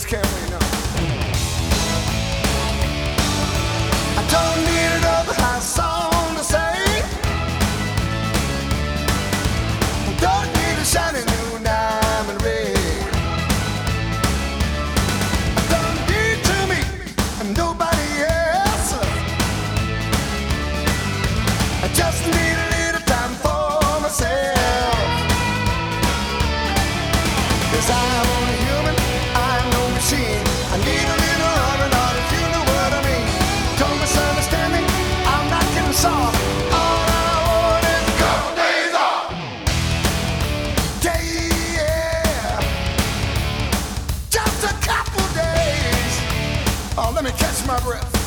can't we now? I don't need another high song to sing. Don't need a shiny new diamond ring. I don't need to meet nobody else. I just need a little time for myself. 'Cause I'm only human, I'm no machine. I need a little loving, or if you know what I mean. Don't misunderstand me, I'm not getting soft. All I want is a couple days off. Yeah, just a couple days. Oh, let me catch my breath.